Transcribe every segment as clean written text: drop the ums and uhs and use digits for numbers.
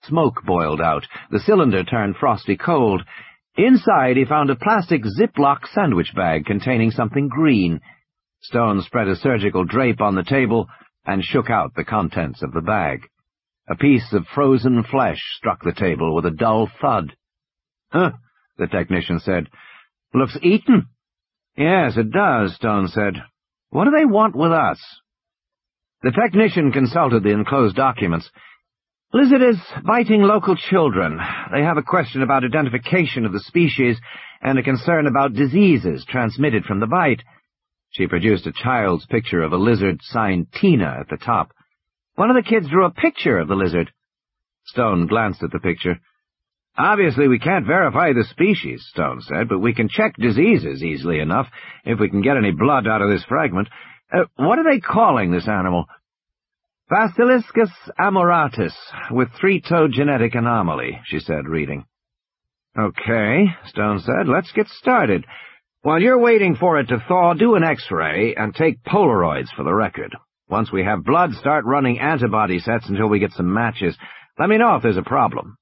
Smoke boiled out. The cylinder turned frosty cold. Inside he found a plastic Ziploc sandwich bag containing something green. Stone spread a surgical drape on the table and shook out the contents of the bag. A piece of frozen flesh struck the table with a dull thud. "Huh," the technician said. "Looks eaten." "Yes, it does," Stone said. "What do they want with us?" The technician consulted the enclosed documents. "Lizard is biting local children. They have a question about identification of the species and a concern about diseases transmitted from the bite." She produced a child's picture of a lizard signed Tina at the top. "One of the kids drew a picture of the lizard." Stone glanced at the picture. "Obviously we can't verify the species," Stone said, "but we can check diseases easily enough if we can get any blood out of this fragment. What are they calling this animal?" "Basiliscus amoratus, with three-toed genetic anomaly," she said, reading. "Okay," Stone said, "let's get started. While you're waiting for it to thaw, do an X-ray and take Polaroids for the record. Once we have blood, start running antibody sets until we get some matches. Let me know if there's a problem."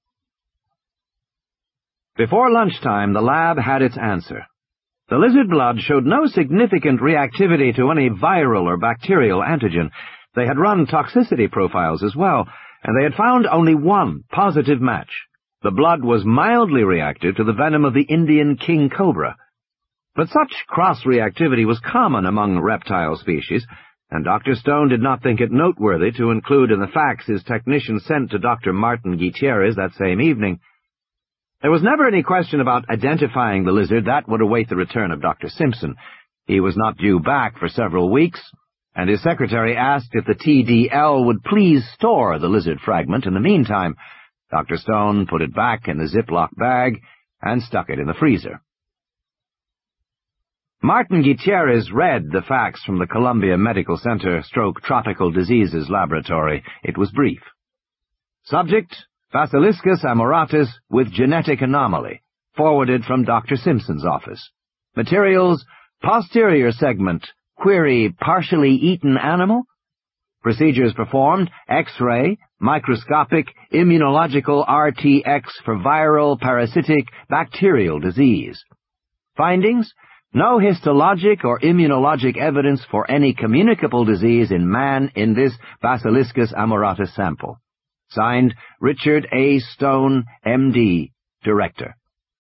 Before lunchtime, the lab had its answer. The lizard blood showed no significant reactivity to any viral or bacterial antigen. They had run toxicity profiles as well, and they had found only one positive match. The blood was mildly reactive to the venom of the Indian king cobra. But such cross-reactivity was common among reptile species, and Dr. Stone did not think it noteworthy to include in the facts his technician sent to Dr. Martin Gutierrez that same evening. There was never any question about identifying the lizard. That would await the return of Dr. Simpson. He was not due back for several weeks, and his secretary asked if the TDL would please store the lizard fragment in the meantime. Dr. Stone put it back in the Ziploc bag and stuck it in the freezer. Martin Gutierrez read the facts from the Columbia Medical Center Tropical Diseases Laboratory. It was brief. Subject, Basiliscus amoratus with genetic anomaly, forwarded from Dr. Simpson's office. Materials, posterior segment, query, partially eaten animal. Procedures performed, X-ray, microscopic, immunological RTX for viral, parasitic, bacterial disease. Findings, no histologic or immunologic evidence for any communicable disease in man in this Basiliscus amoratus sample. Signed, Richard A. Stone, M.D., Director.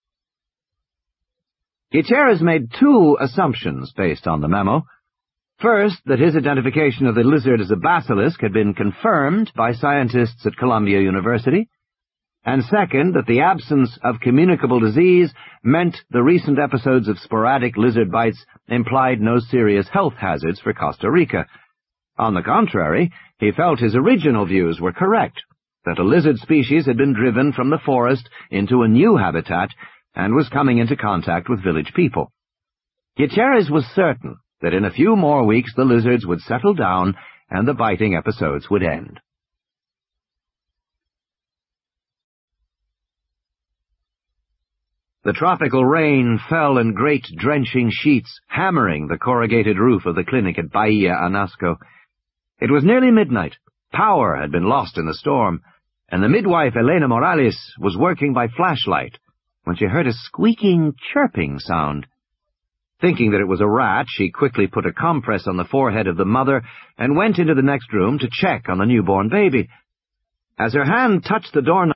Gutierrez made two assumptions based on the memo. First, that his identification of the lizard as a basilisk had been confirmed by scientists at Columbia University, and second, that the absence of communicable disease meant the recent episodes of sporadic lizard bites implied no serious health hazards for Costa Rica. On the contrary, he felt his original views were correct, that a lizard species had been driven from the forest into a new habitat and was coming into contact with village people. Gutierrez was certain that in a few more weeks the lizards would settle down and the biting episodes would end. The tropical rain fell in great drenching sheets, hammering the corrugated roof of the clinic at Bahia Anasco. It was nearly midnight. Power had been lost in the storm, and the midwife Elena Morales was working by flashlight when she heard a squeaking, chirping sound. Thinking that it was a rat, she quickly put a compress on the forehead of the mother and went into the next room to check on the newborn baby. As her hand touched the doorknob,